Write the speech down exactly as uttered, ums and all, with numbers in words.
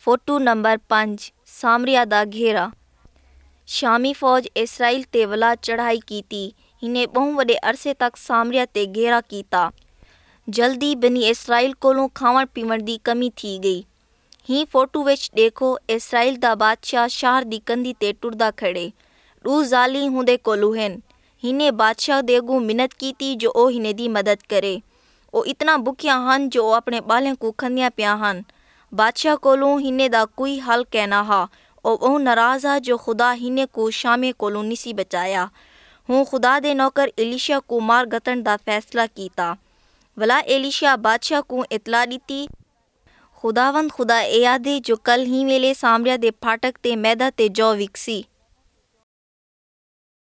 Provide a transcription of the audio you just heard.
Photo number पंज सामरिया दा घेरा। शामी फौज इसराइल ते वला चढ़ाई कीती। हिने बहु वडे अरसे तक सामरिया ते घेरा कीता। जल्दी बनी इसराइल कोलों खावण पीवण दी कमी थी गई। ही फोटो विच देखो इसराइल दा बादशाह शहर दी कंधी ते टुरदा खड़े। दू जाली हुंदे कोलू हन। हिने बादशाह दे अगों मिन्नत कीती जो ओ हिने दी मदद करे। ओ इतना भुखिया हन जो ओ अपने बालें को खंदिया पिया हन। बादशाह कोलों हिने दा कोई हल कहना हा। ओ बहु नाराज हा जो खुदा हिने को शामे कोलों निसी बचाया। हूँ खुदा दे नौकर एलिशा को मार गतन दा फैसला कीता। वला एलिशा बादशाह को इतला दीती। खुदावंद खुदा ए आदे जो कल ही वेले सामरिया दे फाटक ते मैदा ते जौ विकसी।